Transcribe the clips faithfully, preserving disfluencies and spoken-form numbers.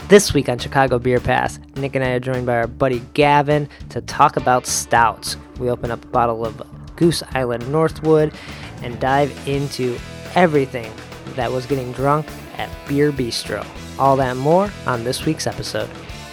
This week on Chicago Beer Pass, Nick and I are joined by our buddy Gavin to talk about stouts. We open up a bottle of Goose Island Northwood and dive into everything that was getting drunk at Beer Bistro. All that and more on this week's episode.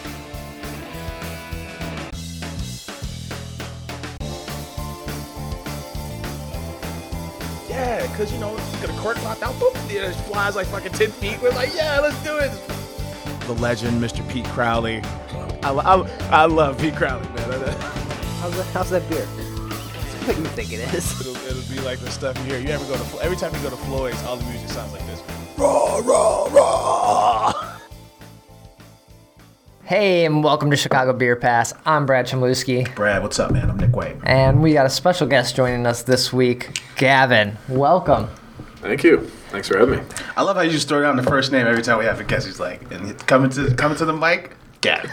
Yeah, because, you know, you get a cork locked out, boop, it flies like fucking ten feet. We're like, yeah, let's do it. The legend, Mister Pete Crowley. I, I, I love Pete Crowley, man. How's that, how's that beer? It's what you think it is. It'll, it'll be like the stuff you hear. You ever go to, every time you go to Floyd's, all the music sounds like this. Raw, raw, raw. Hey, and welcome to Chicago Beer Pass. I'm Brad Chmielewski. Brad, what's up, man? I'm Nick Wade. And we got a special guest joining us this week, Gavin. Welcome. Thank you. Thanks for having me. I love how you just throw down the first name every time we have a guest. He's like, and coming to coming to the mic, Gavin.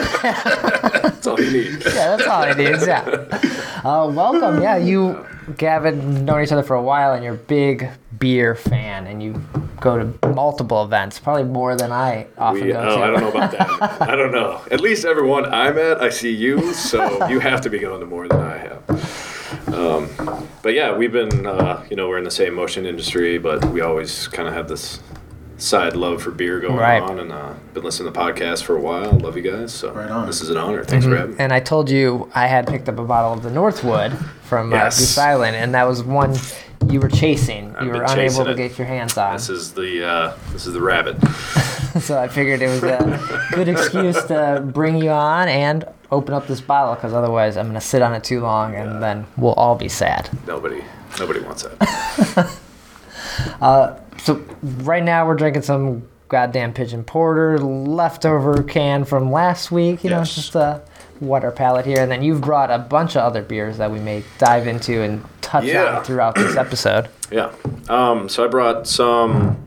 That's all you need. Yeah, that's all it is, yeah. Uh, welcome. Yeah, you, Gavin, known each other for a while, and you're a big beer fan, and you go to multiple events, probably more than I often we, go oh, to. I don't know about that. I don't know. At least everyone I'm at, I see you, so you have to be going to more than I have. Um, but yeah, we've been, uh, you know, we're in the same motion industry, but we always kind of have this side love for beer going right. on, and uh, been listening to podcasts for a while. Love you guys, so right on. This is an honor. Thanks Mm-hmm. for having me. And I told you I had picked up a bottle of the Northwood from Yes. uh, Goose Island, and that was one you were chasing. I've you were been unable chasing to it. get your hands on. This is the uh, this is the rabbit. So I figured it was a good excuse to bring you on and open up this bottle, because otherwise I'm going to sit on it too long, and Yeah. then we'll all be sad. Nobody, nobody wants that. Uh, so right now we're drinking some goddamn Pigeon Porter, leftover can from last week. You know, Yes. it's just a water palette here. And then you've brought a bunch of other beers that we may dive into and touch Yeah. on throughout this episode. Yeah. Um, so I brought some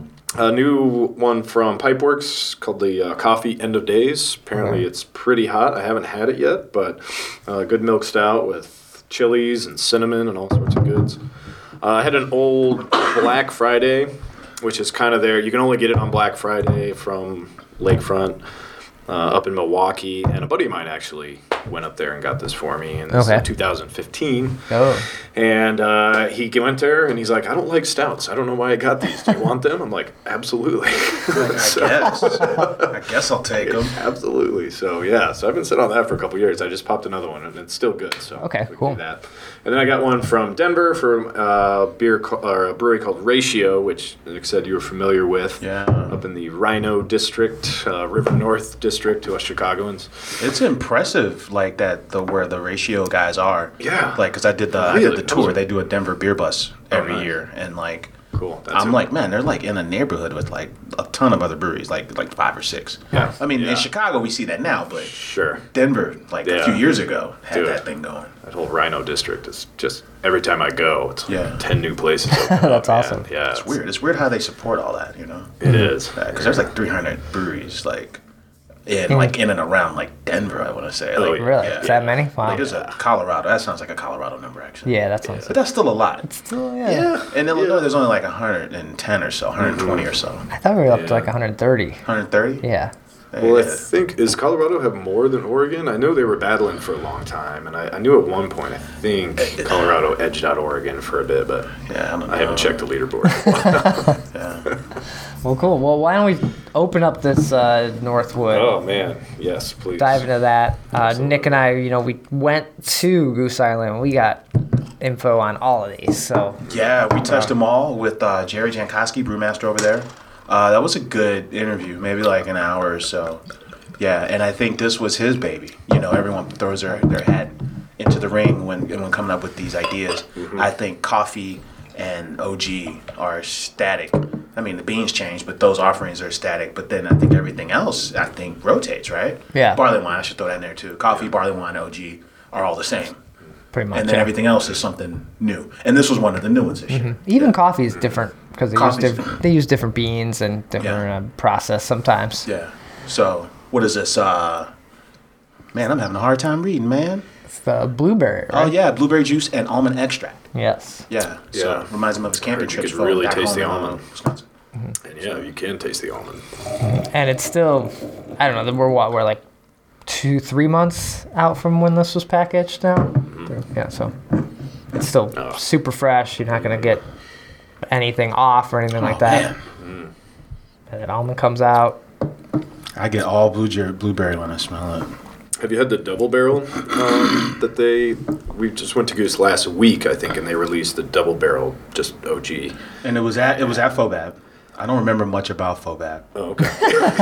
a new one from Pipeworks called the uh, Coffee End of Days. Apparently, Okay. it's pretty hot. I haven't had it yet, but uh, good milk stout with chilies and cinnamon and all sorts of goods. Uh, I had an old Black Friday, which is kind of there. You can only get it on Black Friday from Lakefront uh, up in Milwaukee, and a buddy of mine actually went up there and got this for me, and this Okay. is in two thousand fifteen. Oh. And uh, he went there, and he's like, I don't like stouts. I don't know why I got these. Do you want them? I'm like, absolutely. I guess. I guess I'll take them. Absolutely. So, yeah. So I've been sitting on that for a couple years. I just popped another one, and it's still good. So Okay, we can cool. do that. And then I got one from Denver from uh, beer co- or a brewery called Ratio, which Nick said you were familiar with. Yeah. Up in the Rhino District, uh, River North District to us Chicagoans. It's impressive, like that, the where the Ratio guys are. Yeah. Like, cause I did the I did Really? the That tour. was- They do a Denver beer bus every nice. year, and like, Cool. That's I'm it. like, man, they're like in a neighborhood with like a ton of other breweries, like like five or six. Yeah. I mean, Yeah. in Chicago we see that now, but Sure. Denver, like a Yeah. few years ago, had Dude. that thing going. That whole Rhino District is just, every time I go, it's Yeah. ten new places. open That's up, man. awesome. Yeah. It's weird. It's weird how they support all that, you know? It is. Because there's like three hundred breweries, like in like in and around like Denver, I want to say. Oh, Like, yeah. Really? Yeah. Is that many? Wow. Like there's a Colorado. That sounds like a Colorado number, actually. Yeah, that sounds But that's still a lot. still, yeah. Yeah. In Illinois, there's only like one hundred ten or so, one hundred twenty or so. I thought we were up to Yeah. like one hundred thirty. one hundred thirty? Yeah. Well, I Yeah. think, does Colorado have more than Oregon? I know they were battling for a long time, and I, I knew at one point, I think Colorado edged out Oregon for a bit, but Yeah, I don't know. I haven't checked the leaderboard. Yeah. Well, cool. Well, why don't we open up this uh, Northwood? Oh, man. Yes, please. Dive into that. Uh, Absolutely. Nick and I, you know, we went to Goose Island. We got info on all of these. So Yeah, we touched them all with uh, Jerry Jankowski, brewmaster over there. Uh, that was a good interview, maybe like an hour or so. Yeah, and I think this was his baby. You know, everyone throws their, their hat into the ring when when coming up with these ideas. Mm-hmm. I think Coffee and O G are static. I mean, the beans change, but those offerings are static. But then I think everything else, I think, rotates, right? Yeah. Barley wine, I should throw that in there too. Coffee, barley wine, O G are all the same. pretty much. And then yeah. everything else is something new. And this was one of the new ones this year. Even coffee is different because they use Coffee's different, different. they use different beans and different Yeah. uh, process sometimes. Yeah. So what is this? Uh, man, I'm having a hard time reading, man. It's the blueberry. Right? Oh yeah, blueberry juice and almond extract. yes. Yeah. So Yeah. reminds him of his I camping heard you trips could from really back taste home the in, uh, almond. Wisconsin. And yeah, you can taste the almond. And it's still, I don't know, we're what, we're like two, three months out from when this was packaged now? Mm-hmm. Yeah, so it's still oh. super fresh. You're not going to get anything off or anything oh, like that. Mm. And then almond comes out. I get all blueberry, blueberry when I smell it. Have you had the double barrel um, that they? We just went to Goose last week, I think, and they released the double barrel, just O G. And it was at it was at Fobab. I don't remember much about Fobab. Oh, okay.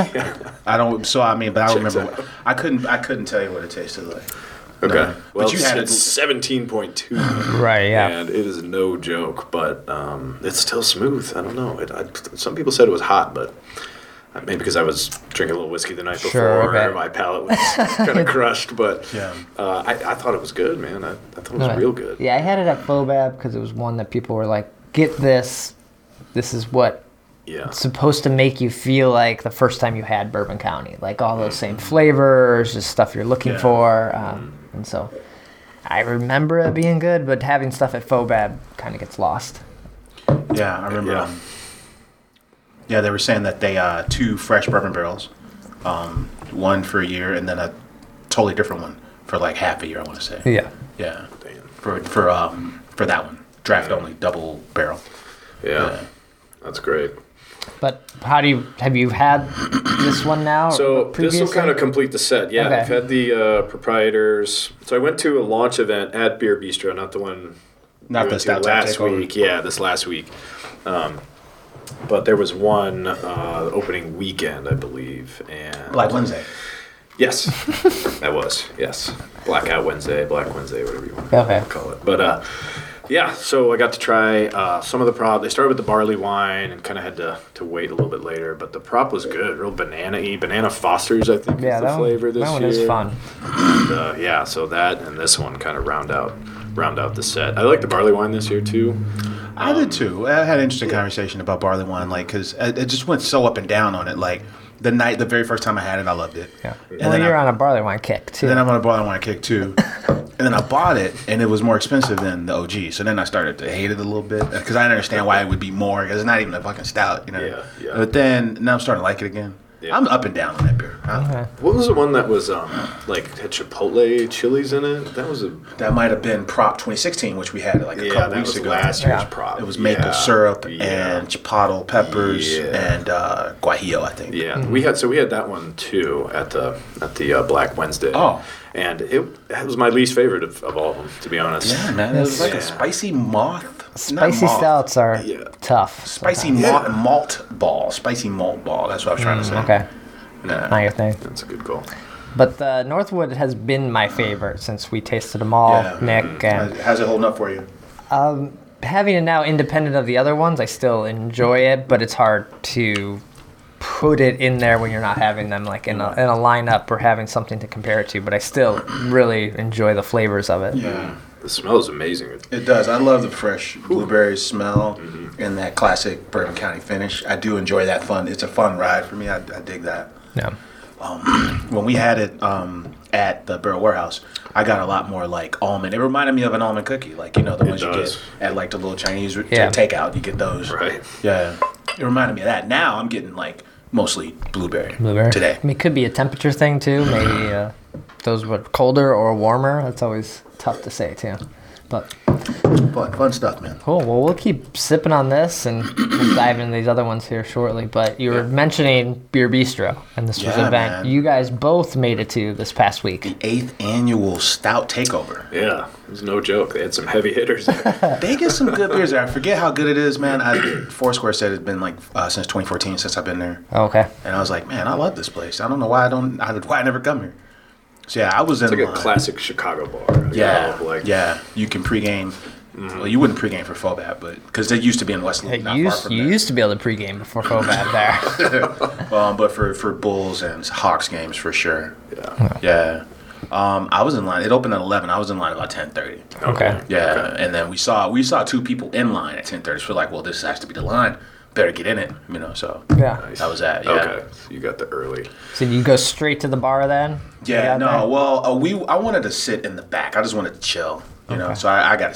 I don't. So I mean, but I don't Checks remember. What, I couldn't. I couldn't tell you what it tasted like. Okay. No. Well, but you had it's seventeen point two. Right. Yeah. And it is no joke, but um, it's still smooth. I don't know. It, I, some people said it was hot, but. Maybe because I was drinking a little whiskey the night before, sure, okay. my palate was kind of crushed. But yeah. uh, I, I thought it was good, man. I, I thought it was right. real good. Yeah, I had it at Fobab because it was one that people were like, "Get this. This is what yeah. it's supposed to make you feel like the first time you had Bourbon County. Like all those same flavors, just stuff you're looking yeah. for." Um, mm. And so I remember it being good, but having stuff at Fobab kind of gets lost. Yeah, I remember. Yeah. Um, Yeah, they were saying that they uh, two fresh bourbon barrels, um, one for a year, and then a totally different one for like half a year. I want to say. Yeah. Yeah. Damn. For for um for that one, draft only double barrel. Yeah. yeah, that's great. But how do you have you had this one now? So this will kind of complete the set. Yeah, okay. I've had the uh, proprietors. So I went to a launch event at Beer Bistro, not the one. Not the stout last week. Yeah, this last week. Um, But there was one uh, opening weekend, I believe, and Black Wednesday. Yes, that was yes, Blackout Wednesday, Black Wednesday, whatever you want okay. to call it. But uh, yeah, so I got to try uh, some of the prop. They started with the barley wine and kind of had to, to wait a little bit later. But the prop was good, real banana-y, banana Foster's, I think, yeah, is the flavor one, this that one year. is fun. And, uh, yeah, so that and this one kind of round out round out the set. I like the barley wine this year too. I did too. I had an interesting yeah. conversation about barley wine, like, because it just went so up and down on it. Like, the night, the very first time I had it, I loved it. Yeah. And well, then you're I, on a barley wine kick, too. And then I'm on a barley wine kick, too. And then I bought it, and it was more expensive than the O G. So then I started to hate it a little bit, because I didn't understand why it would be more, because it's not even a fucking stout, you know? Yeah, yeah. But then, now I'm starting to like it again. Yeah. I'm up and down on that beer. Okay. What was the one that was um like had Chipotle chilies in it? That was a that might have been Prop twenty sixteen, which we had like a yeah, couple that weeks was ago. Last year's yeah. prop. It was maple yeah. syrup yeah. and chipotle peppers yeah. and uh, guajillo, I think. Yeah, mm-hmm. we had so we had that one too at the at the uh, Black Wednesday. Oh, and it, it was my least favorite of, of all of them, to be honest. Yeah, man, it was like yeah. a spicy moth. Spicy moth. stouts are yeah. tough. Spicy sometimes. malt, malt ball, spicy malt ball. That's what I was trying mm, to say. Okay. Nah. Not your thing. That's a good call. But the Northwood has been my favorite since we tasted them all, yeah. Nick. Mm-hmm. And how's it holding up for you? Um, having it now independent of the other ones, I still enjoy it, but it's hard to put it in there when you're not having them like in a, in a lineup or having something to compare it to. But I still really enjoy the flavors of it. Yeah. The smell is amazing. It does. I love the fresh blueberry smell mm-hmm. and that classic Bourbon County finish. I do enjoy that fun. It's a fun ride for me. I, I dig that. Yeah. Um, when we had it um, at the Barrel Warehouse, I got a lot more like almond. It reminded me of an almond cookie, like you know the it ones does. you get at like the little Chinese yeah. takeout. You get those, right? Yeah, it reminded me of that. Now I'm getting like mostly blueberry, blueberry. today. I mean, it could be a temperature thing too. Maybe uh, those were colder or warmer. That's always tough to say too. But fun, fun stuff, man. Cool. Well, we'll keep sipping on this, and we'll dive into these other ones here shortly. But you were yeah. mentioning Beer Bistro, and this was yeah, an event man. you guys both made it to this past week. The eighth annual Stout Takeover. Yeah, it was no joke. They had some heavy hitters there. They get some good beers there. I forget how good it is, man. I, Foursquare said it's been like uh, since twenty fourteen since I've been there. Oh, okay. And I was like, man, I love this place. I don't know why I don't. I, why I never come here. So yeah, I was it's in like line. a classic Chicago bar. Yeah, know, like yeah. You can pregame. Mm-hmm. Well, you wouldn't pregame for Fobab, but because they used to be in West Loop, yeah, not you far used, from you there. used to be able to pregame before Fobab there. um, but for, for Bulls and Hawks games for sure. Yeah, yeah. Um, I was in line. It opened at eleven. I was in line about ten thirty. Okay. Yeah, okay. And then we saw we saw two people in line at ten thirty. So we're like, well, this has to be the line. Better get in it, you know. So yeah, nice. That was that. Yeah. Okay, so you got the early. So you go straight to the bar then? Yeah, no. There? Well, uh, we I wanted to sit in the back. I just wanted to chill, you okay. know. So I, I got a seat.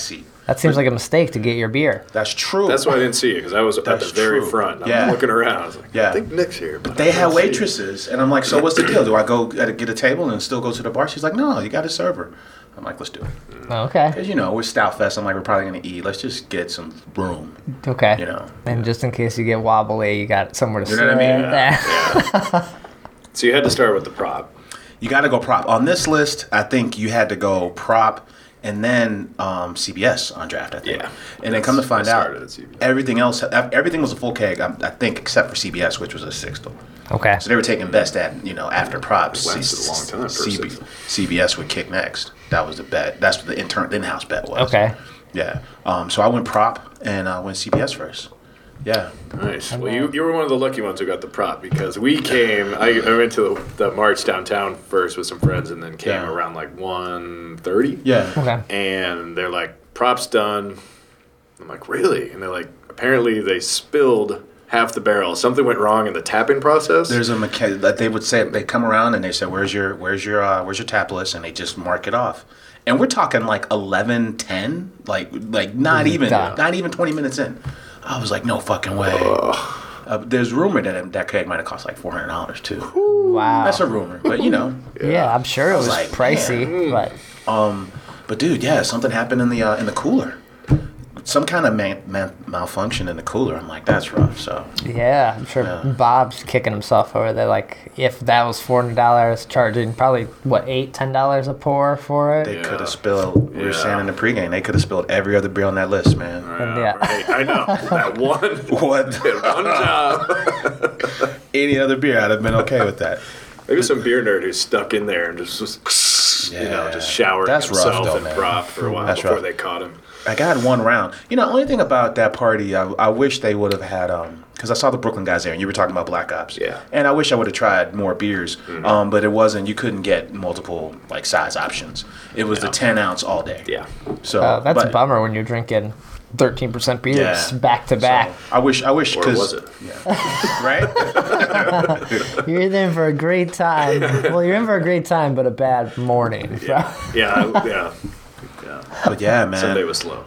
That seems like a mistake to get your beer. That's true. That's why I didn't see it, because I was at That's the very true. front. I'm Yeah. looking around. I was like, Yeah. I think Nick's here. But They I had don't see it. waitresses, and I'm like, so what's the deal? Do I go gotta get a table and still go to the bar? She's like, no, you got to serve her. I'm like, let's do it. Oh, okay. Because, you know, we're Stout Fest. I'm like, we're probably going to eat. Let's just get some room, Okay. you know. And just in case you get wobbly, you got somewhere to You sit. know what I mean? Yeah. So you had to start with the prop. You got to go prop. On this list, I think you had to go prop and then um, C B S on draft, I think. Yeah. And then come to find I out, started at C B S. everything else, everything was a full keg, I, I think, except for C B S, which was a sixtel. Okay. So they were taking best at, you know, after props. It lasted a long time for a C B, sixtel. C B S would kick next. That was the bet. That's what the intern, the in-house bet was. Okay. Yeah. Um, so I went prop and I went C B S first. Yeah. Nice. Well, you, you were one of the lucky ones who got the prop, because we came. I, I went to the, the march downtown first with some friends, and then came Yeah. around like one thirty. Yeah. Okay. And they're like, props done. I'm like, really? And they're like, apparently they spilled half the barrel. Something went wrong in the tapping process. There's a mechanic that they would say, they come around and they say, where's your where's your uh, where's your tap list, and they just mark it off. And we're talking like eleven, ten, like like not even Done. not even twenty minutes in. I was like, no fucking way. Uh, there's rumor that that keg might have cost like four hundred dollars too. Wow. That's a rumor, but you know. yeah, I'm sure it was like, pricey, but Um, but dude, yeah, something happened in the uh, in the cooler. Some kind of man, man, malfunction in the cooler. I'm like, that's rough. So yeah, I'm sure Yeah. Bob's kicking himself over there. Like, if that was four hundred dollars, charging probably what eight, ten dollars a pour for it. they Yeah. could have spilled. We were Yeah. saying in the pregame, they could have spilled every other beer on that list, man. And yeah. Right. I know. That one, What? one job. Any other beer, I'd have been okay with that. Maybe some beer nerd who's stuck in there and just was, you know, Yeah. just showering That's rough, himself though, and man. prop for a while That's before rough. they caught him. I got one round. You know, only thing about that party, I, I wish they would have had, um, because I saw the Brooklyn guys there, and you were talking about Black Ops. Yeah. And I wish I would have tried more beers, um, but it wasn't. You couldn't get multiple like size options. It was the ten ounce all day. Yeah. So Uh, that's but- a bummer when you're drinking thirteen percent beers Yeah. back to back. So, I wish. I wish. Or Cause, was it? Yeah. Right. You're either in for a great time. Well, you're in for a great time, but a bad morning. Yeah. Yeah. I- yeah. Yeah. But yeah, man. Sunday was slow.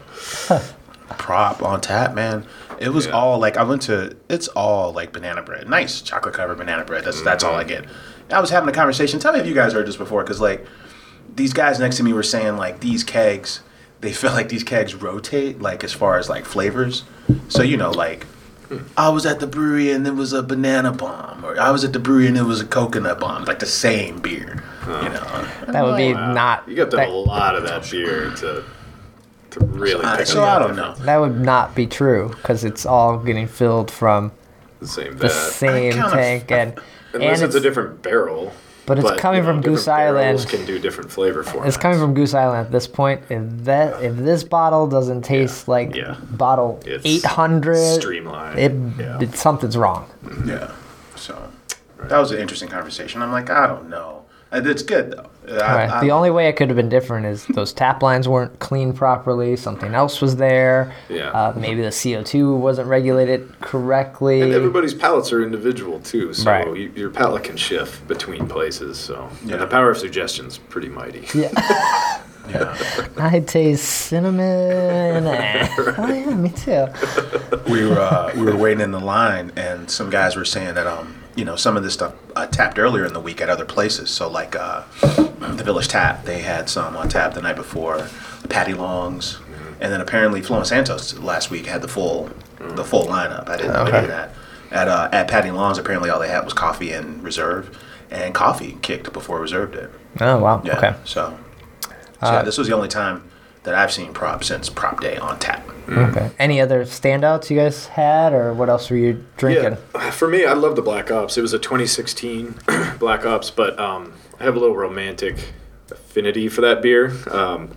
Prop on tap, man. It was Yeah. all like I went to. It's all like banana bread, nice chocolate covered banana bread. That's that's all I get. I was having a conversation. Tell me if you guys heard this before, because like these guys next to me were saying like these kegs, they feel like these kegs rotate like as far as like flavors. So you know like. I was at the brewery and there was a banana bomb, or I was at the brewery and there was a coconut bomb, like the same beer, you know. That would be Wow. not. You got to that, have a lot of that beer to to really Uh, pick so up I the don't know. that would not be true because it's all getting filled from The same the vat. same kinda- tank, and Unless and it's, a different barrel. But it's coming from different Goose Island. barrels can do different flavor formats. It's coming from Goose Island at this point. If that if this bottle doesn't taste like Yeah. bottle It's eight hundred, streamlined. it, Yeah. it something's wrong. Yeah. So that was an interesting conversation. I'm like, I don't know. Uh, It's good though. I, Right. I- the only way it could have been different is those tap lines weren't cleaned properly. Something else was there. Yeah. Uh, maybe the C O two wasn't regulated correctly. And everybody's palates are individual too, so Right. you, your palate can shift between places. So Yeah. and the power of suggestion's pretty mighty. Yeah. yeah. I taste cinnamon. Oh yeah, me too. we were uh, we were waiting in the line, and some guys were saying that um you know some of this stuff uh, tapped earlier in the week at other places. So like uh, the Village Tap, they had some on tap the night before. Patty Longs, and then apparently Flo and Santos last week had the full the full lineup. I didn't know any of that. At uh, at Patty Longs, apparently all they had was coffee and reserve, and coffee kicked before reserve did. Oh wow. Yeah. Okay. So, so yeah, this was the only time that I've seen prop since prop day on tap. Okay. Any other standouts you guys had, or what else were you drinking? Yeah, for me, I love the Black Ops. It was a twenty sixteen Black Ops, but um, I have a little romantic affinity for that beer. Um,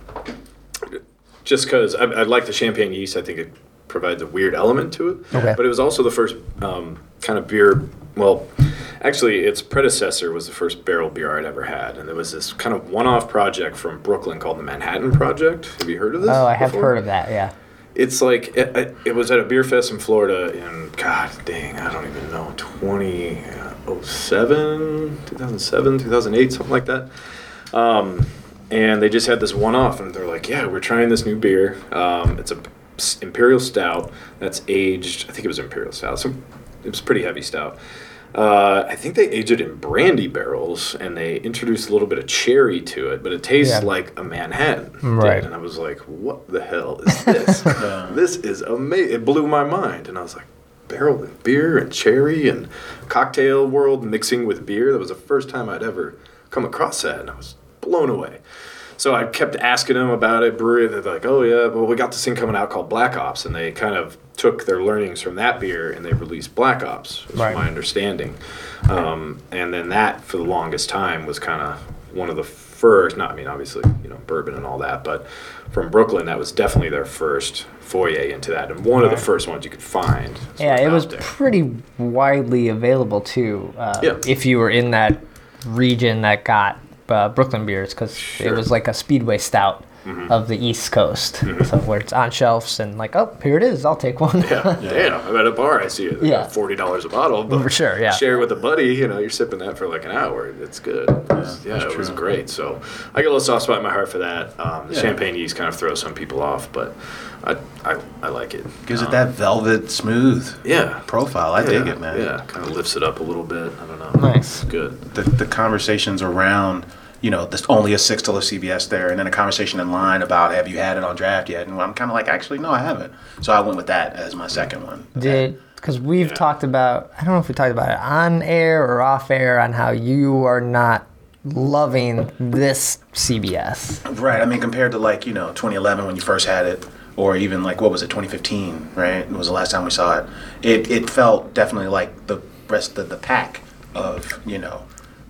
just because I, I like the champagne yeast, I think it provides a weird element to it. Okay. But it was also the first um, kind of beer. Well, actually, its predecessor was the first barrel beer I'd ever had, and there was this kind of one-off project from Brooklyn called the Manhattan Project. Have you heard of this? Oh, I have before? heard of that. Yeah. It's like it, it- it was at a beer fest in Florida in God dang I don't even know twenty oh seven, two thousand seven, two thousand eight, something like that. Um, and they just had this one-off, and they're like, yeah, we're trying this new beer. Um, it's a Imperial Stout that's aged, I think it was Imperial Stout, so it was pretty heavy stout. Uh, I think they aged it in brandy barrels, and they introduced a little bit of cherry to it, but it tastes Yeah. like a Manhattan. Right. Did. And I was like, what the hell is this? This is amazing. It blew my mind. And I was like, barrel and beer and cherry and cocktail world mixing with beer. That was the first time I'd ever come across that, and I was blown away. So I kept asking them about it, brewery, and they're like, oh, yeah, well, we got this thing coming out called Black Ops, and they kind of took their learnings from that beer, and they released Black Ops, is Right. my understanding. Um, and then that, for the longest time, was kind of one of the first, not, I mean, obviously, you know, bourbon and all that, but from Brooklyn, that was definitely their first foray into that, and one of the first ones you could find. sort Yeah, of it out was there. pretty widely available too. Uh, Yeah. If you were in that region that got uh, Brooklyn beers, because it Sure. was like a Speedway Stout of the East Coast, so where it's on shelves and like, oh, here it is, I'll take one. Yeah, damn. I'm at a bar, I see it. Yeah. forty dollars a bottle. But For sure, yeah. Share it with a buddy, you know, you're sipping that for like an hour. It's good. It was- yeah, that's it was true. great. So I got a little soft spot in my heart for that. Um, the Yeah. champagne yeast kind of throws some people off, but I I, I like it. Gives it Um, that velvet smooth yeah. profile. I yeah, dig it, man. Yeah, kind of lifts it up a little bit. I don't know. Nice. It's good. The, the conversations around, you know, there's only a six dollar C V S there, and then a conversation in line about have you had it on draft yet? And I'm kind of like, actually, no, I haven't. So I went with that as my second one. Did because we've Yeah. talked about, I don't know if we talked about it on air or off air, on how you are not loving this C B S. Right. I mean, compared to like, you know, twenty eleven when you first had it, or even like, what was it, twenty fifteen, right? It was the last time we saw it. It, it felt definitely like the rest of the pack of, you know,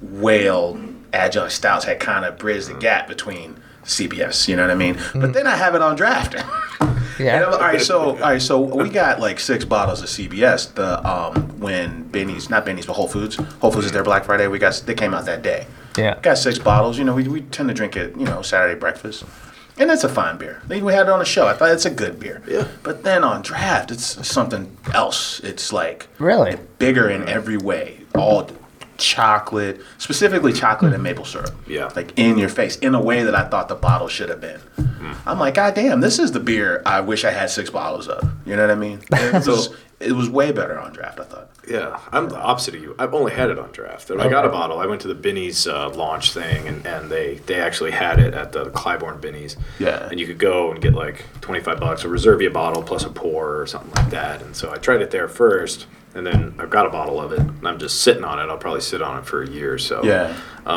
whale adjunct stouts had kind of bridged the gap between C B S, you know what I mean? But then I have it on draft. Yeah. And I'm- all right, so all right, so we got like six bottles of C B S. The um when Benny's, not Benny's, but Whole Foods. Whole Foods is their Black Friday. We got they came out that day. Yeah. Got six bottles. You know, we we tend to drink it. You know, Saturday breakfast, and it's a fine beer. We we had it on the show. I thought it's a good beer. Yeah. But then on draft, it's something else. It's like Really? bigger in every way. All chocolate, specifically chocolate and maple syrup. Yeah. Like in your face, in a way that I thought the bottle should have been. I'm like, God damn, this is the beer I wish I had six bottles of. You know what I mean? It was, it was way better on draft, I thought. Yeah, I'm the opposite of you. I've only had it on draft. When I got a bottle, I went to the Binny's uh, launch thing, and, and they, they actually had it at the Clybourne Binny's. Yeah. And you could go and get like twenty-five bucks, or reserve you a bottle plus a pour or something like that. And so I tried it there first, and then I've got a bottle of it, and I'm just sitting on it. I'll probably sit on it for a year or so. Yeah.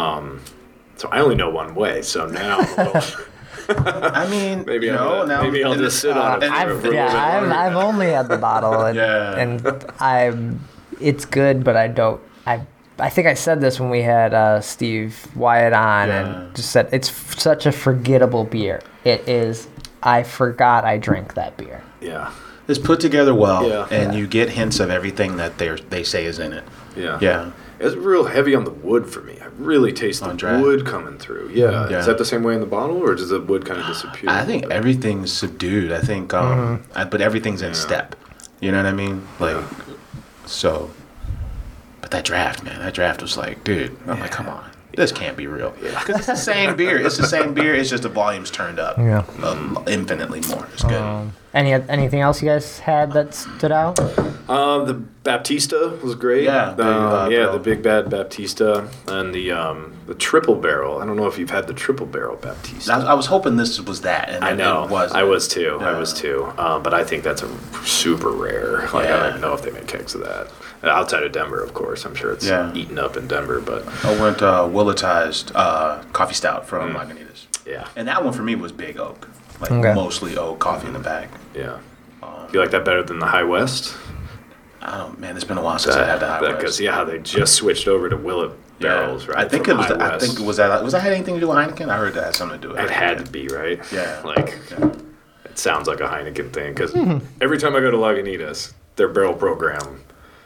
So I only know one way, so now I'm a little- I mean, maybe, you I'm know, gonna- now maybe I'll and- just sit on it. and- for- I've, for a little yeah, bit I've, longer. I've only had the bottle, and, Yeah. and I, it's good, but I don't. I, I think I said this when we had uh, Steve Wyatt on, Yeah. and just said it's f- such a forgettable beer. It is. I forgot I drank that beer. Yeah. It's put together well, Yeah. and Yeah. you get hints of everything that they they say is in it. Yeah. Yeah. It's real heavy on the wood for me. I really taste On the draft. wood coming through. Yeah. Yeah. Is that the same way in the bottle, or does the wood kind of disappear? I think everything's subdued. I think, um, I, but everything's in step. You know what I mean? Like, so. But that draft, man, that draft was like, dude. I'm like, come on, this can't be real. Because it's the same beer. It's the same beer. It's just the volume's turned up. Yeah. Um, infinitely more. It's good. Um, any anything else you guys had that stood out? Um, the Baptista was great. Yeah, Um, big, uh, yeah, barrel. the big bad Baptista, and the um, the triple barrel. I don't know if you've had the triple barrel Baptista. I, I was hoping this was that, and I it- know. it wasn't. I was too. I Yeah. was too. Um, but I think that's a super rare. Like I Yeah. don't even know if they make kegs of that. Uh, Outside of Denver, of course. I'm sure it's Yeah. eaten up in Denver, but I went uh, willetized uh, coffee stout from Lagunitas. yeah, And that one for me was big oak, like Okay. mostly oak coffee in the bag. yeah. You like that better than the High West? I don't, man, it's been a while since I had the High Because West. yeah, they just switched over to Willet Yeah. barrels, right? I think from it was. High The, I West. think was that was that had anything to do with Heineken? I heard that had something to do with It had to be, right? Yeah. Like, Yeah. it sounds like a Heineken thing because every time I go to Lagunitas, their barrel program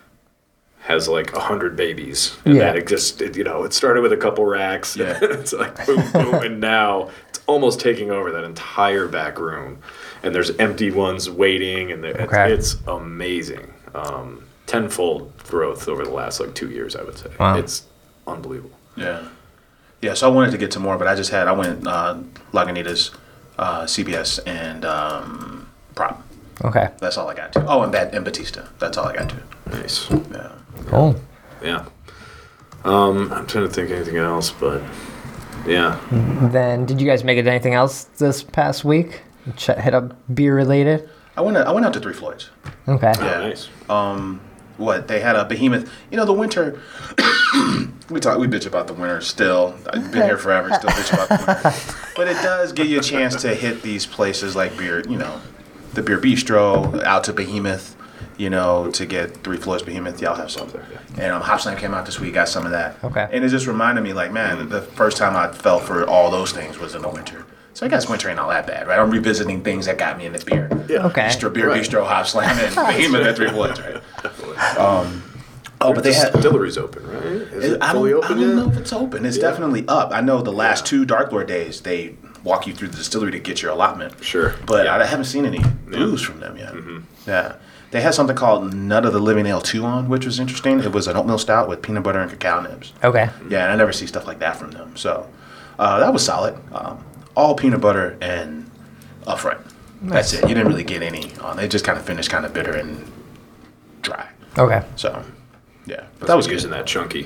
has like a hundred babies, and Yeah. then it just it, you know it started with a couple racks, Yeah. and it's like boom boom, and now it's almost taking over that entire back room, and there's empty ones waiting, and they're- Okay. it's, it's amazing, um, tenfold growth over the last like two years, I would say. Wow. It's unbelievable. Yeah. Yeah, so I wanted to get to more, but I just had I went uh, Lagunitas, uh, C B S, and um, Prop. Okay. That's all I got to. Oh, and Bat and Batista. That's all I got to. Nice. Yeah. Cool. Yeah. Um, I'm trying to think of anything else, but yeah. Then, did you guys make it to anything else this past week? Ch- hit up beer related? I went. I went out to Three Floyds. Okay. Oh, Yeah. nice. Um, what they had a behemoth. You know, the winter. we talk. We bitch about the winter still. I've been here forever. Still bitch about the winter. But it does give you a chance to hit these places like beer. You know, the Beer Bistro, out to Behemoth. You know, to get Three Floyds Behemoth. Y'all have some. And um, Hop Slam came out this week. Got some of that. Okay. And it just reminded me, like, man, the first time I felt for all those things was in the winter. So I guess winter ain't all that bad, right? I'm revisiting things that got me into beer. Yeah. Okay. Bistro, Beer Right. Bistro, Hop Slam, and Behemoth at Three Floyds, right? Um, oh, but they had. Distillery's open, right? Is it I fully don't, I open don't yet? know if it's open. It's Yeah. definitely up. I know the last Yeah. two Dark Lord days, they walk you through the distillery to get your allotment. Sure. But Yeah. I haven't seen any news from them yet. Yeah. They had something called Nut of the Living Ale two on, which was interesting. It was an oatmeal stout with peanut butter and cacao nibs. Okay. Yeah, and I never see stuff like that from them. So uh, that was solid. Um, all peanut butter and upfront. That's it. You didn't really get any on. They just kind of finished kind of bitter and dry. Okay. So, yeah. But That that was using good. that chunky.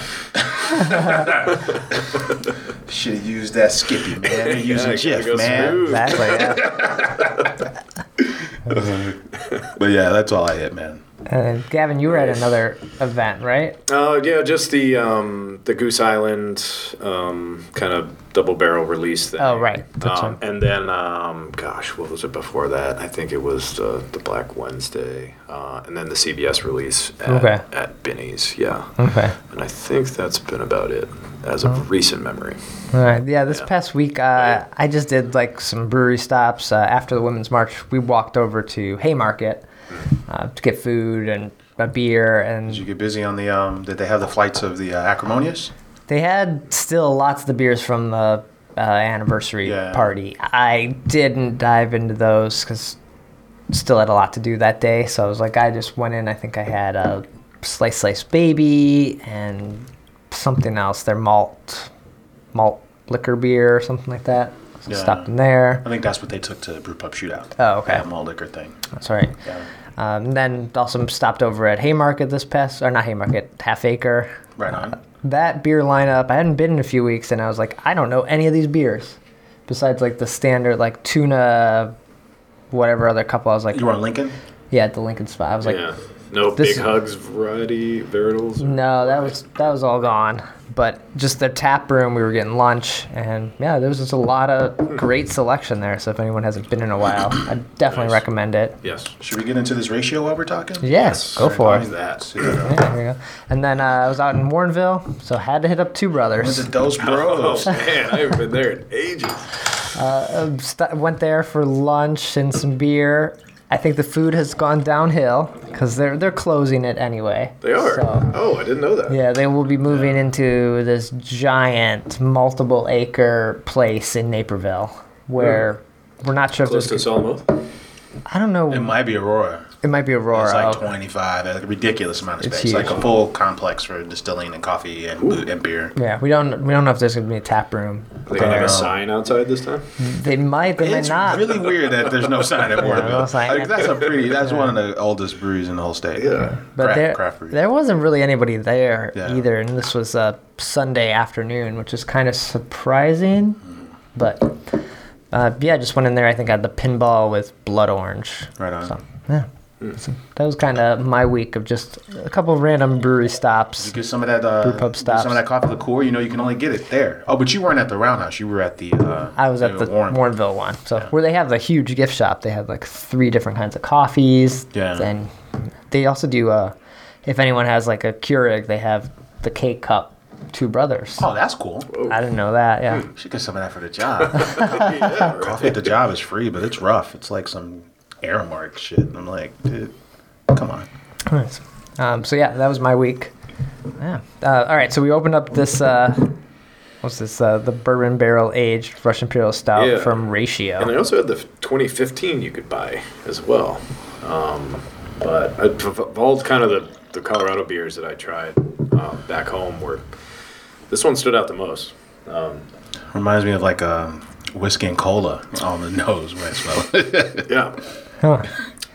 Should have used that Skippy, man. They're using Yeah, Jif, gotta go man. smooth. Exactly. Yeah. But yeah, that's all I hit, man. And Gavin, you were at another event, right? Uh, yeah, just the um, the Goose Island um, kind of double barrel release thing. Oh, right. That's Um, right. and then, um, gosh, what was it before that? I think it was the, the Black Wednesday, uh, and then the C B S release at, Okay. at Binny's. Yeah, Okay. and I think that's been about it as of recent memory. All right. Yeah, this Yeah. past week, uh, I just did like some brewery stops. Uh, after the Women's March, we walked over to Haymarket uh, to get food and a beer, Did and you get busy on the, um, did they have the flights of the uh, Acrimonious? they had still lots of the beers from the uh, anniversary Yeah. party. I didn't dive into those because still had a lot to do that day. So I was like, I just went in. I think I had a Slice Slice Baby and something else. Their malt, malt liquor beer or something like that. So Yeah. stopped in there. I think that's what they took to Brew Pub Shootout. Oh, okay. That malt liquor thing. That's right. Yeah. Um, and then also stopped over at Haymarket this past, or not Haymarket, Half Acre. Right on. That beer lineup, I hadn't been in a few weeks, and I was like, I don't know any of these beers. Besides like the standard like tuna, whatever other couple. I was like, You were on Lincoln? yeah, at the Lincoln spot. I was like, yeah, no this- Big Hugs variety varietals. no, that was that was all gone. But just the tap room, we were getting lunch, and yeah, there was just a lot of great selection there. So if anyone hasn't been in a while, I definitely Nice. recommend it. Yes. Should we get into this ratio while we're talking? Yes, go for How's it. that? Yeah. Yeah, there you go. And then uh, I was out in Warrenville, so had to hit up Two Went Brothers. to Dos Bros. Oh man, I haven't been there in ages. Uh, st- went there for lunch and some beer. I think the food has gone downhill because they're they're closing it anyway. They are. So, Oh, I didn't know that. yeah, they will be moving into this giant, multiple acre place in Naperville where we're not sure if Close there's. to Solomouth. I don't know. It might be Aurora. It might be Aurora. It's like Okay. twenty-five, a ridiculous amount of It's space. Like huge. a full complex for distilling and coffee and, boo- and beer. Yeah, we don't we don't know if there's gonna be a tap room. They gonna have Uh, a sign outside this time. They might. They It's might not. really weird that there's no sign at Warrenville. no sign. Like, that's a pretty. That's one of the oldest breweries in the whole state. Yeah. But craft, there, craft brewery. there wasn't really anybody there Yeah. either, and this was a Sunday afternoon, which is kind of surprising. But uh, yeah, I just went in there. I think I had the pinball with blood orange. Right on. So yeah, so that was kind of my week of just a couple of random brewery stops. You get some of that. Uh, Brew pub get stops. Some of that coffee liqueur. You know, you can only get it there. Oh, but you weren't at the Roundhouse. You were at the. Uh, I was at the Warren. Warrenville one, so where they have the huge gift shop. They have like three different kinds of coffees. Yeah. And they also do. Uh, if anyone has like a Keurig, they have the K Cup Two Brothers. Oh, that's cool. I didn't know that. Yeah. You should get some of that for the job. Yeah, right. Coffee at the job is free, but it's rough. It's like some Aramark shit. And I'm like, dude, come on. Nice. Um, so yeah, that was my week. Yeah. Uh, all right. So we opened up this. Uh, what's this? Uh, the bourbon barrel aged Russian Imperial Stout Yeah. from Ratio. And I also had the twenty fifteen you could buy as well. Um, but I, of all kind of the, the Colorado beers that I tried um, back home, were this one stood out the most. Um, Reminds me of like a whiskey and cola on the nose when I smell it. yeah. Huh.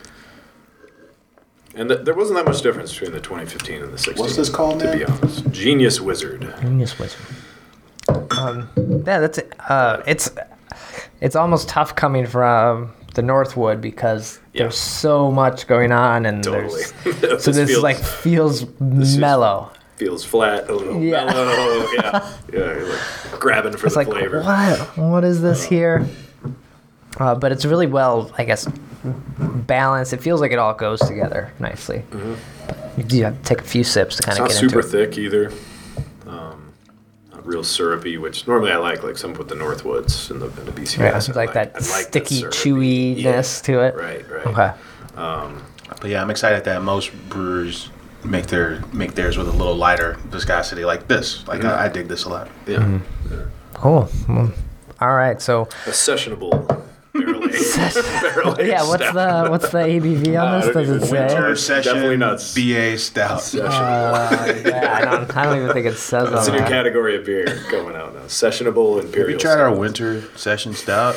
And th- there wasn't that much difference between the twenty fifteen and the sixteen. What's this called, To man? be honest. Genius Wizard. Genius Wizard. Um, yeah, that's it. Uh, it's it's almost tough coming from the Northwood because Yeah. there's so much going on, and Totally. there's so this feels, like feels is- mellow. feels flat, a little Yeah. mellow. Yeah. Yeah. You're like grabbing for It's the like flavor. what? What is this here? Uh, but it's really well, I guess, balanced. It feels like it all goes together nicely. Mm-hmm. You have to take a few sips to kind It's of not get super into it. thick either. Um, not real syrupy, which normally I like, like some put the Northwoods in the, in the B C S. Yeah, I it's like that I like sticky syrupy. chewiness Yeah, to it. Right, right. Okay. But yeah, I'm excited that most brewers make their make theirs with a little lighter viscosity like this. Like I, I dig this a lot. Yeah. Mm-hmm. Cool. Well, all right. So A sessionable barrel aged. barrel aged yeah, what's stout. the what's the A B V on Uh, I this? don't Does it even- say? Winter session Definitely not B A stout. Sessionable. Uh, yeah, I don't, I don't even think it says That's a on new that. category of beer going out now. Sessionable Have imperial. you tried our stout. winter session stout?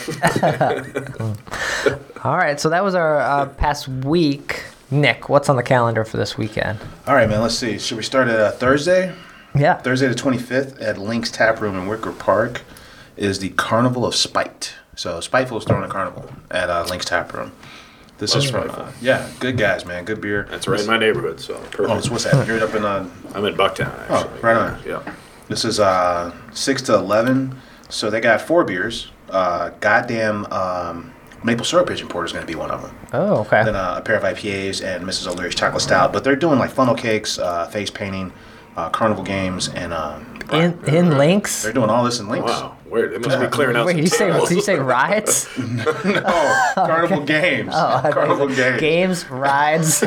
All right, so that was our uh, past week. Nick, what's on the calendar for this weekend? All right, man. Let's see. Should we start at uh, Thursday? Yeah. Thursday the twenty-fifth at Link's Tap Room in Wicker Park is the Carnival of Spite. So Spiteful is throwing a carnival at uh, Link's Tap Room. This Love is from Spiteful. uh, yeah, good guys, man. Good beer. That's right in my neighborhood, so perfect. Oh, so what's that? You're up in uh, I'm in Bucktown, Oh, actually. right on. Yeah. This is uh six to eleven. So they got four beers. Uh, goddamn um, maple syrup pigeon porter is going to be one of them. Oh, okay. Then uh, a pair of I P As and Missus O'Leary's chocolate stout. But they're doing like funnel cakes, uh, face painting, uh, carnival games, and um, In in links. they're doing all this in Links. Wow. Where they must be clearing out Wait, some did you say tables. did you say riots? No, carnival games. Oh, I thought carnival you said games. games, rides.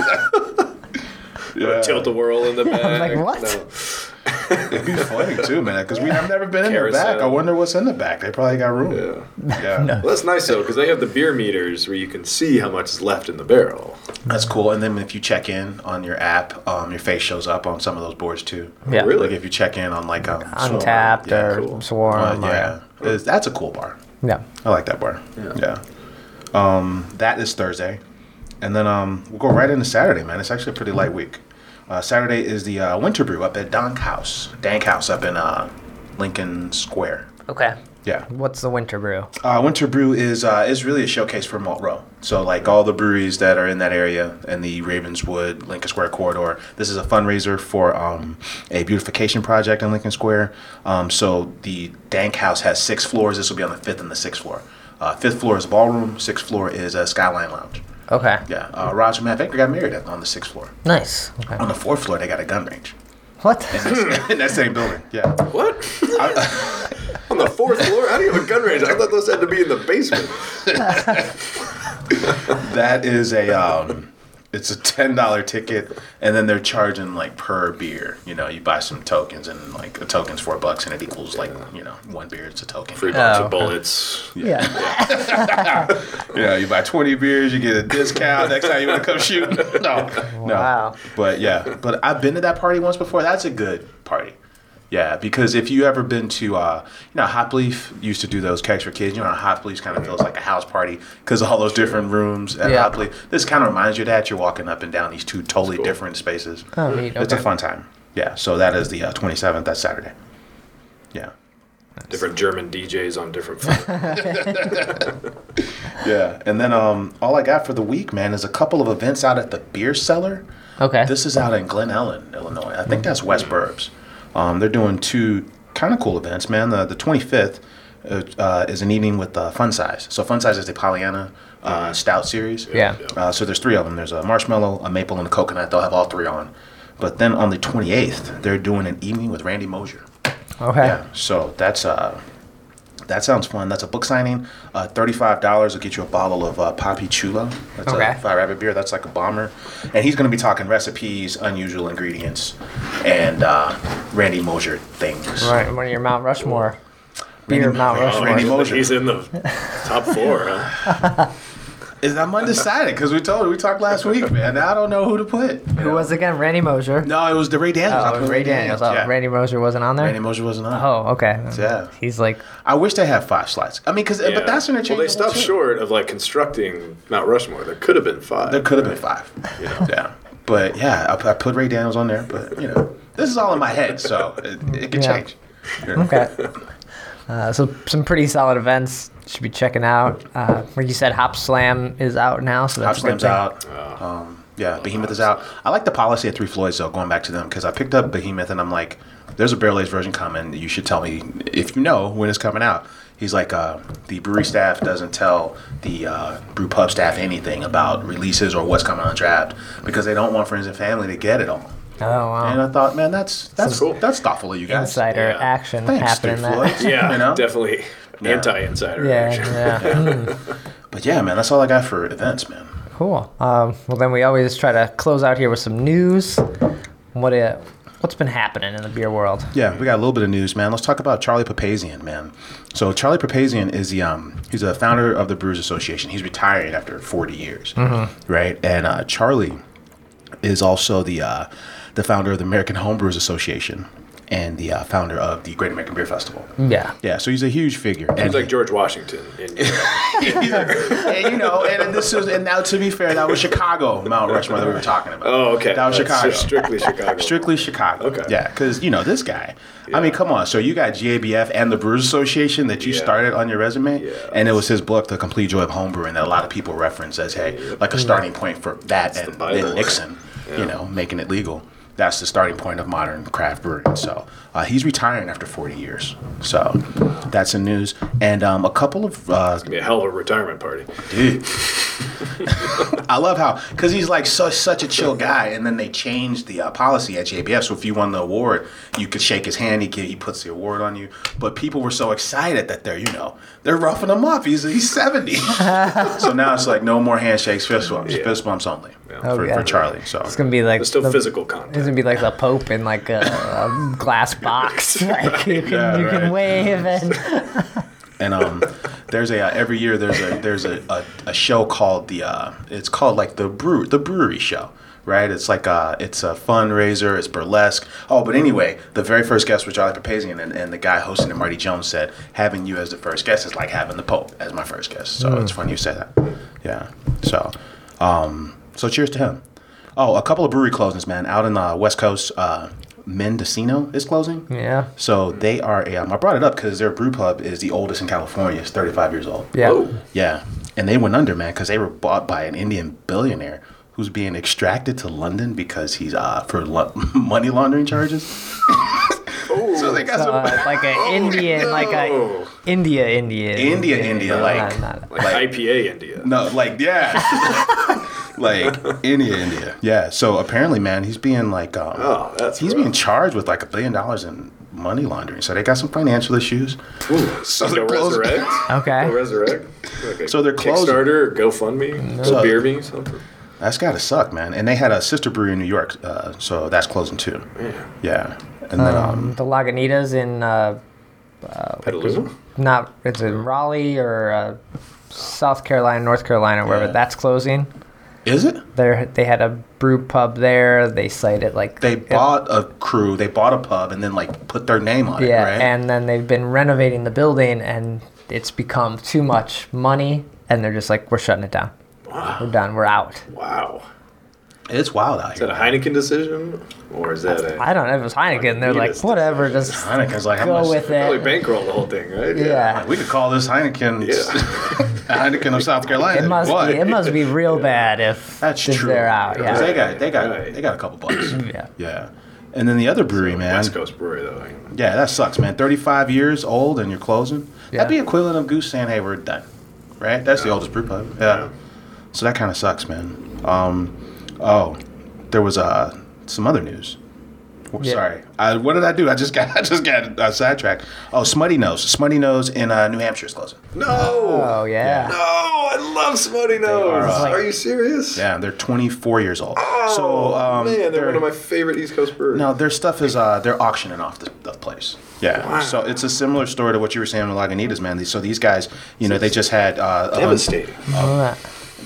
Yeah. Tilt a whirl in the back. I'm like, what? No. It'd be funny too, man. Because we have never been in the Carousel. back. I wonder what's in the back. They probably got room. Yeah. Yeah. No. Well, that's nice though, because they have the beer meters where you can see how much is left in the barrel. That's cool. And then if you check in on your app, um, your face shows up on some of those boards too. Yeah. Really? Like if you check in on like um, Swarm. Untapped Yeah, or cool. Swarm. Uh, or- yeah, It's- that's a cool bar. Yeah. I like that bar. Yeah. Yeah. Um, that is Thursday, and then um, we'll go right into Saturday, man. It's actually a pretty light week. Uh, Saturday is the uh, Winter Brew up at Dank House, Dank House up in uh, Lincoln Square. Okay. Yeah. What's the winter brew? Uh, Winter Brew is uh, is really a showcase for Malt Row. So like all the breweries that are in that area in the Ravenswood Lincoln Square corridor. This is a fundraiser for um, a beautification project in Lincoln Square. Um, so the Dank House has six floors. This will be on the fifth and the sixth floor. Uh, fifth floor is a ballroom. Sixth floor is a Skyline Lounge. Okay. Yeah. Uh, Roger Matt Baker got married at, on the sixth floor. Nice. Okay. On the fourth floor, they got a gun range What? in that same building. Yeah. What? On the fourth floor? How do you have a gun range? I thought those had to be in the basement. That is a um, it's a ten dollar ticket, and then they're charging like per beer. You know, you buy some tokens, and like a token's four bucks, and it equals like you know one beer. It's a token. Free box Oh, of okay. bullets. Yeah. Yeah, you buy twenty beers, you get a discount. Next time you want to come shoot, no, no. Wow. But yeah, but I've been to that party once before. That's a good party. Yeah, because if you ever been to, uh, you know, Hop Leaf used to do those kegs for kids. You know, Hop Leaf kind of feels like a house party because of all those different rooms at Yeah. Hop Leaf. This kind of reminds you of that. You're walking up and down these two totally cool. different spaces. Oh, neat. It's a Okay. fun time. Yeah, so that is the uh, twenty-seventh. That's Saturday. Yeah. Different German D Js on different phones. Yeah, and then um, all I got for the week, man, is a couple of events out at the Beer Cellar. Okay. This is out in Glen Ellen, Illinois. I think that's West Burbs. Um, they're doing two kind of cool events, man. The the twenty-fifth uh, uh, is an evening with uh, Fun Size. So Fun Size is the Pollyanna uh, Stout series. Yeah. Uh, so there's three of them. There's a marshmallow, a maple, and a coconut. They'll have all three on. But then on the twenty-eighth, they're doing an evening with Randy Mosier. Okay. Yeah. So that's uh, that sounds fun. That's a book signing. Uh, Thirty-five dollars will get you a bottle of uh, Papi Chulo. That's Okay. a Fire Rabbit beer. That's like a bomber. And he's going to be talking recipes, unusual ingredients, and uh, Randy Mosier things. Right. One of your Mount Rushmore. Beer Randy- Mount Randy- Rushmore. Randy Mosier. He's in the top four, huh? Is I'm undecided because we told we talked last week, man. Now I don't know who to put. Who was it again? Randy Mosier. No, it was the Ray Daniels. I Oh, put Ray Daniels. Oh, Yeah. Randy Mosier wasn't on there? Randy Mosier wasn't on. Oh, okay. Yeah. He's like, I wish they had five slots. I mean, because Yeah. but that's interchangeable. Well, they stopped too. short of like constructing Mount Rushmore. There could have been five. There could have been five. You know. Yeah. But yeah, I, I put Ray Daniels on there. But you know, this is all in my head, so it, it can Yeah. change. You know? okay. Uh, so some pretty solid events. Should be checking out. Uh, like you said, Hop Slam is out now, so Hop that's a good Slam's thing. out. Um, yeah, Behemoth is out. I like the policy at Three Floyds though. Going back to them because I picked up Behemoth and I'm like, there's a barrel aged version coming. You should tell me if you know when it's coming out. He's like, uh, the brewery staff doesn't tell the uh, brew pub staff anything about releases or what's coming on draft because they don't want friends and family to get it all. Oh, wow. And I thought, man, that's that's Cool. that's thoughtful of you guys. Insider Yeah. action Thanks, happening Three there. Floyds. Yeah, You know? definitely Yeah. anti-insider Yeah, action. yeah. Mm, But yeah, man, that's all I got for events, man. cool. Um, well, then we always try to close out here with some news. What uh, what's been happening in the beer world? Yeah, we got a little bit of news, man. Let's talk about Charlie Papazian, man. So Charlie Papazian is the um he's a founder of the Brewers Association. He's retiring after forty years, right? And uh, Charlie is also the uh, the founder of the American Homebrewers Association and the uh, founder of the Great American Beer Festival. Yeah. Yeah, so he's a huge figure. Seems And like George Washington. In, and you know, and this is, and now to be fair, that was Chicago Mount Rushmore that we were talking about. oh, okay. That was That's Chicago. just strictly Chicago. Strictly Chicago. Okay. Yeah, because you know this guy. Yeah. I mean, come on. So you got G A B F and the Brewers Association that you Yeah. started on your resume, Yeah. and it was his book, The Complete Joy of Homebrewing, that a lot of people reference as, hey, like a starting point for that, and the Bible. then Nixon, Yeah. you know, making it legal. That's the starting point of modern craft brewing. So uh, he's retiring after forty years. So that's in news. And um, a couple of uh, Be a hell of a retirement party. Dude. I love how, because he's like such such a chill guy, and then they changed the uh, policy at J B F. So if you won the award, you could shake his hand. He can, he puts the award on you. But people were so excited that they're you know they're roughing him up. He's he's seventy. So now it's like no more handshakes, fist bumps, Yeah. fist bumps only Oh, for, yeah. for Charlie. So It's gonna be like There's still the- physical contact. It's gonna be like the Pope in like a, a glass box. Like you can Yeah, you right. can wave and And um, there's a uh, every year there's a there's a, a, a show called the uh, it's called like the brew the brewery show, right? It's like uh it's a fundraiser, it's burlesque. Oh, but anyway, the very first guest was Charlie Papazian, and, and the guy hosting it, Marty Jones, said having you as the first guest is like having the Pope as my first guest. So it's funny you say that. Yeah. So, um, so cheers to him. Oh, a couple of brewery closings, man. Out in the West Coast, uh, Mendocino is closing. yeah, So they are. A, um, I brought it up because their brew pub is the oldest in California. It's thirty-five years old. yeah. Whoa. Yeah, and they went under, man, because they were bought by an Indian billionaire who's being extracted to London because he's uh for lo- money laundering charges. So they got So, some uh, like a Indian, like a no. India, India, India, India, like- not, not, Like, I P A India. no, like yeah, like India, India. Yeah. So apparently, man, he's being like um, Oh, that's he's rough. being charged with like a billion dollars in money laundering. So they got some financial issues. So Go they're closing. resurrect. okay. Go resurrect. Like a So they're closing. Kickstarter or GoFundMe. So- Go beer me something. That's gotta suck, man. And they had a sister brewery in New York, uh, so that's closing too. Yeah. Yeah. And then um, Um, the Lagunitas in uh, Petaluma? not it's in Raleigh or uh, South Carolina, North Carolina, wherever Yeah. that's closing. is it? There, they had a brew pub there. They cited like They bought a crew, they bought a pub, and then like put their name on yeah, it, right? and then they've been renovating the building, and it's become too much money, and they're just like, we're shutting it down. Wow. We're done. We're out. Wow. It's wild out Is that here. a Heineken decision? Or is that a. I don't know if it was Heineken. They're like, Lagunitas whatever, just Heineken's like, how go much? with Probably it. bankroll the whole thing, right? Yeah. We could call this Heineken, Yeah. Heineken of South Carolina. It must What? be. It must be real bad if, That's if true. they're out. 'Cause Yeah. They got, they got, Right. they got a couple bucks. Yeah. Yeah. And then the other brewery, man. West Coast brewery, though. Yeah, that sucks, man. thirty-five years old and you're closing. Yeah. That'd be equivalent of Goose saying, hey, we're done. Right? That's the oldest brew pub. Yeah. So that kind of sucks, man. Um, oh, there was uh, some other news. Yeah. Sorry. I, what did I do? I just got I just got uh, sidetracked. Oh, Smutty Nose. Smutty Nose in uh, New Hampshire is closing. No! Oh yeah. No! I love Smutty Nose! are, uh, Are you serious? Yeah, they're twenty-four years old. Oh, so, um, man, they're, they're- one of my favorite East Coast breweries. No, their stuff is uh, they're auctioning off the, the place. Yeah, Wow. so it's a similar story to what you were saying with Lagunitas, man. These- So these guys, you know, they just had uh, a- Devastating. Oh,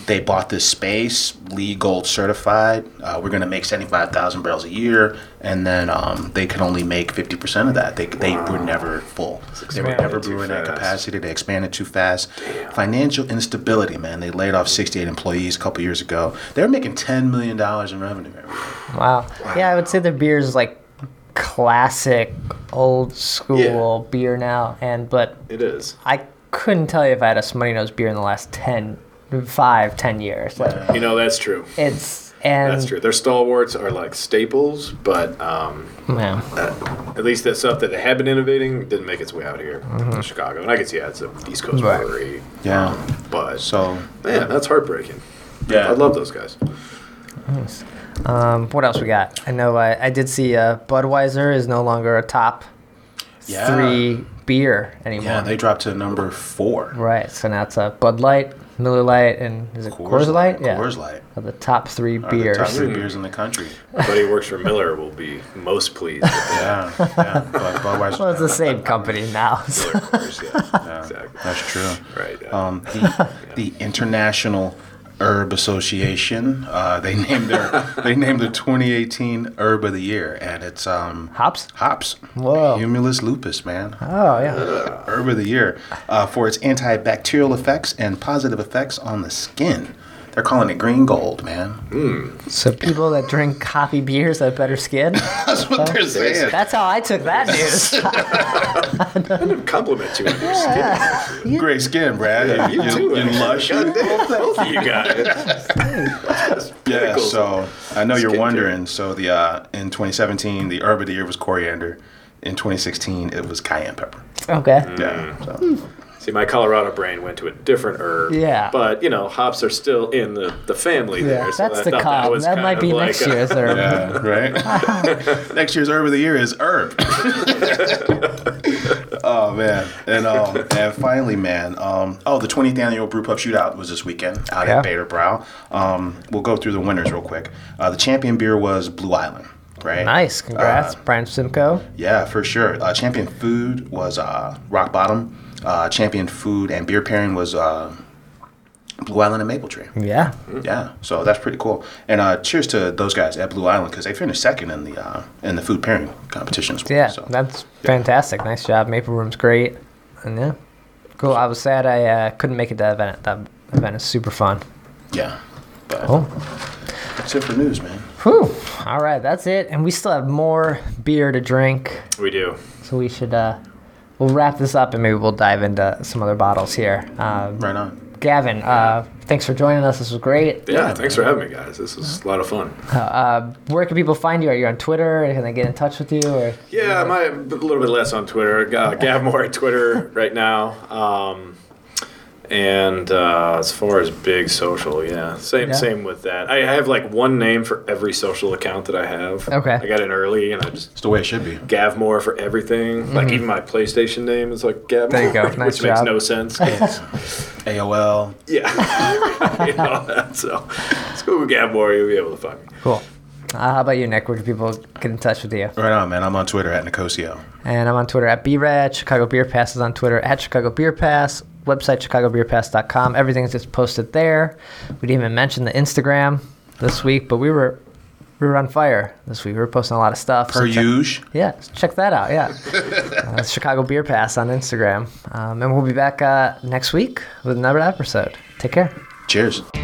they bought this space, LEED Gold certified. Uh, we're going to make seventy-five thousand barrels a year, and then um, they could only make fifty percent of that. They they Wow. were never full. They were expanded never too brewing at fast. capacity. They expanded too fast. Damn. Financial instability, man. They laid off sixty-eight employees a couple years ago. They were making ten million dollars in revenue every year. Wow. Yeah, I would say their beer is like classic, old school beer now. And but It is. I couldn't tell you if I had a Smutty Nose beer in the last ten, five, ten years. Like, You know, that's true. it's and That's true. Their stalwarts are like staples, but um, yeah. uh, at least that stuff that they have been innovating didn't make its way out here to Chicago. And I can see that it's an East Coast Right. brewery. Yeah. But, So, man, that's heartbreaking. Yeah. I love those guys. Nice. Um, what else we got? I know I, I did see uh, Budweiser is no longer a top Yeah. three beer anymore. yeah, they dropped to number four. Right, so now it's a Bud Light, Miller Light, and is it Coors, Light? Yeah, Coors Light. are the top three Are the beers. top three beers in the country. Everybody who works for Miller will be most pleased with that. Yeah, yeah. But Budweiser. Well, it's the same company now. so- Miller, of course, yeah. Yeah, Exactly. that's true. Right. Yeah. Um, the, the International Herb Association, uh, they named their they named the twenty eighteen Herb of the Year, and it's um, Hops? hops. Whoa. Humulus lupus, man. Oh, yeah. Herb of the Year uh, for its antibacterial effects and positive effects on the skin. They're calling it green gold, man. So people that drink coffee beers have better skin? That's what they're saying. That's how I took that news. Compliment you on your skin. Great skin, Brad. You you, too. you actually. lush. Goddamn, both of you guys. Yeah, Pickles. so I know you're Skincare. wondering. So the uh, in twenty seventeen, the herb of the year was coriander. In twenty sixteen, it was cayenne pepper. Okay. Yeah. So. See, my Colorado brain went to a different herb. Yeah. But, you know, hops are still in the, the family Yeah, there. So that's I the thought cob. was That kind might of be like next a- year's herb. Yeah, right. Next year's herb of the year is herb. Oh man, and um, and finally, man, um, oh, the twentieth annual Brew Pub Shootout was this weekend out Yeah. at Bader Brow. Um, we'll go through the winners real quick. Uh, the champion beer was Blue Island, right? Nice. Congrats, Uh, Brian Simcoe. Yeah, for sure. Uh, champion food was uh, Rock Bottom. Uh, champion food and beer pairing was uh, Blue Island and Maple Tree. Yeah. Yeah, so that's pretty cool. And uh, cheers to those guys at Blue Island because they finished second in the uh, in the food pairing competition as well. Yeah, so. that's fantastic. Nice job. Maple Room's great. And yeah, cool. I was sad I uh, couldn't make it to that event. That event is super fun. Yeah, but Cool. that's it for news, man. Whew. All right, that's it. And we still have more beer to drink. We do. So we should, uh, we'll wrap this up and maybe we'll dive into some other bottles here. Um, Right on. Gavin, uh, thanks for joining us. This was great. Yeah, thanks for having me, guys. This was a lot of fun. Uh, where can people find you? Are you on Twitter? Can they get in touch with you? Or Yeah, my a little bit less on Twitter. Uh, Gav more at Twitter right now. Um, and uh, as far as big social, yeah, same Yeah. same with that. I have like one name for every social account that I have. Okay. I got in early, and I just It's the way it should be. Gav more for everything. Like even my PlayStation name is like Gav. Mm-hmm. There you go. More, Nice which makes job. no sense. A O L. Yeah, you know that. So, let's go with Gav more. You'll be able to find me. cool. Uh, how about you, Nick? Where do people get in touch with you? Right on, man. I'm on Twitter at Nicosio. And I'm on Twitter at B Rad. Chicago Beer Pass is on Twitter at Chicago Beer Pass. Website chicago beer pass dot com. Everything's just posted there. We didn't even mention the Instagram this week, but we were we were on fire this week. We were posting a lot of stuff. Per check, usual. yeah, check that out. Yeah, uh, Chicago Beer Pass on Instagram, um, and we'll be back uh, next week with another episode. Take care. Cheers.